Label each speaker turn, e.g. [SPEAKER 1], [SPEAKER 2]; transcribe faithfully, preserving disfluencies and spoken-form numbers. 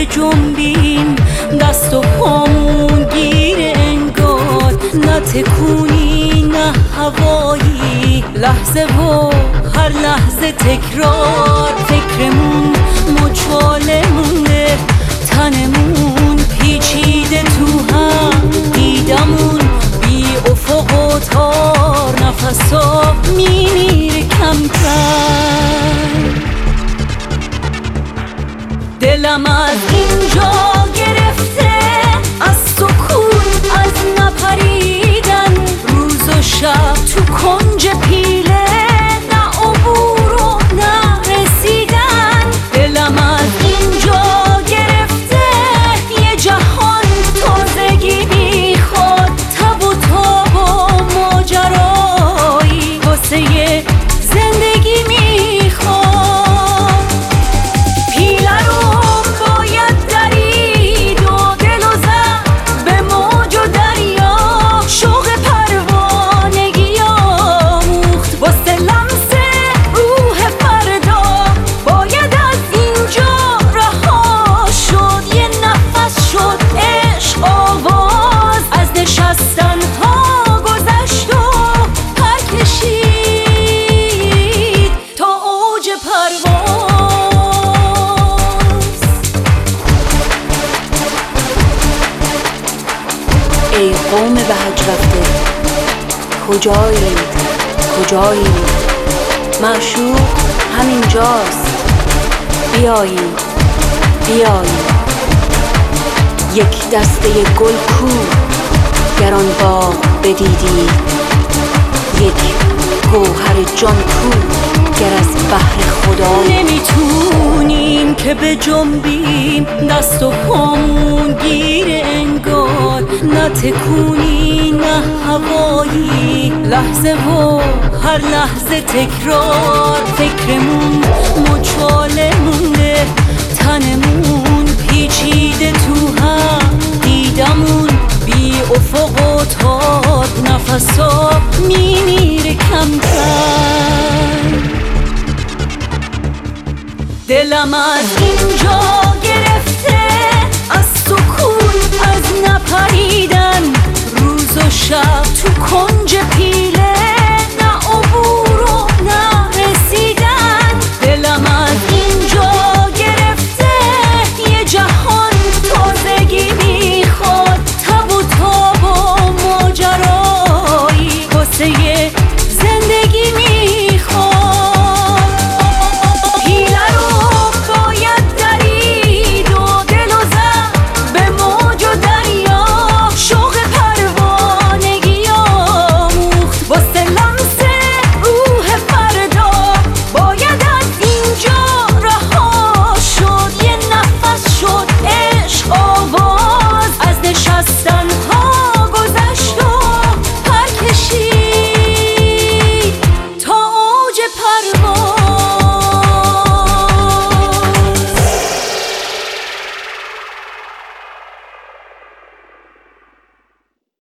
[SPEAKER 1] به جنبیم دست و پامون گیره انگار، نه تکونی نه هوایی، لحظه و هر لحظه تکرار. فکرمون مچاله مونده، تنمون پیچیده تو هم، دیدمون بی افق و تار، نفسا میمیره کم کم. دلم از اینجا گرفته، از سکون، از نپریدن، روز و شب تو کنج پیله، نه عبور و نه رسیدن. دلم از اینجا گرفته، یه جهان تازگی بیخواد، تب و تاب و ماجرایی واسه یه زندگی میخواد. پیله رو باید درید و دل و زد به موج و دریا، شوق پروانگی آموخت واسه لمس روح فردا. باید از اینجا رها شد، یه نفس شد عشق آواز، از نشستن ها گذشت و پر کشید تا اوج پرواز. ای قوم به حج رفته، کجایید کجایید؟ معشوق همینجاست، بیایید بیایید. یک دسته گل کو گران باغ بدیدید، یک گوهر جان کو گر از بحر خدا. نمیتونیم که به جنبیم دست و پامون گیره انگار، نه تکونی نه هوایی، لحظه و هر لحظه تکرار. فکرمون مچاله مونده، تنمون پیچیده تو هم، دیدمون بی افق و تاب، نفسا میمیره کم کم. دلم از اینجا